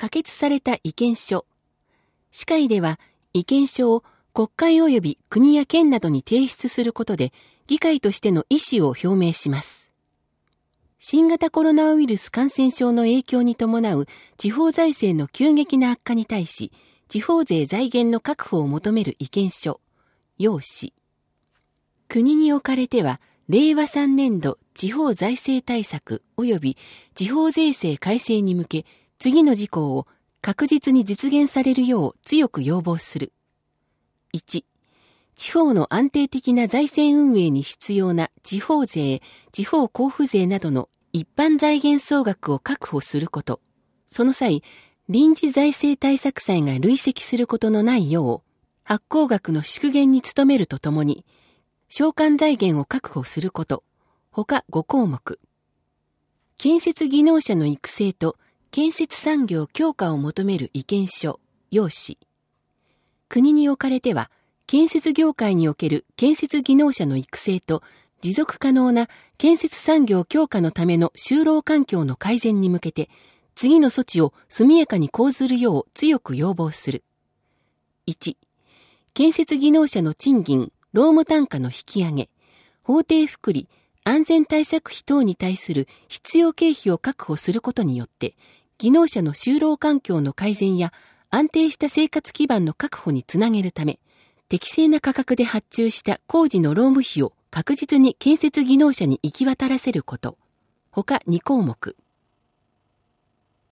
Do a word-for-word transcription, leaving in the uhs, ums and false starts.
可決された意見書。司会では意見書を国会及び国や県などに提出することで議会としての意思を表明します。新型コロナウイルス感染症の影響に伴う地方財政の急激な悪化に対し、地方税財源の確保を求める意見書、要旨。国におかれては、れいわさんねんど地方財政対策及び地方税制改正に向け、次の事項を確実に実現されるよう強く要望する。いち、地方の安定的な財政運営に必要な地方税、地方交付税などの一般財源総額を確保すること。その際、臨時財政対策債が累積することのないよう、発行額の縮減に努めるとともに、償還財源を確保すること。他ごこうもく。建設技能者の育成と建設産業強化を求める意見書、要旨。国におかれては、建設業界における建設技能者の育成と持続可能な建設産業強化のための就労環境の改善に向けて、次の措置を速やかに講ずるよう強く要望する。いち、建設技能者の賃金、労務単価の引き上げ、法定福利、安全対策費等に対する必要経費を確保することによって、技能者の就労環境の改善や安定した生活基盤の確保につなげるため、適正な価格で発注した工事の労務費を確実に建設技能者に行き渡らせること。他にこうもく。